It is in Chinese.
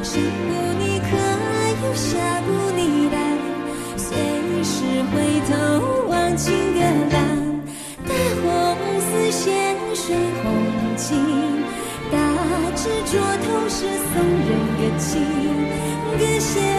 上不你可有下不你来，随时回头望情歌蓝，大红丝线水红巾，大执着头是送人个情，歌弦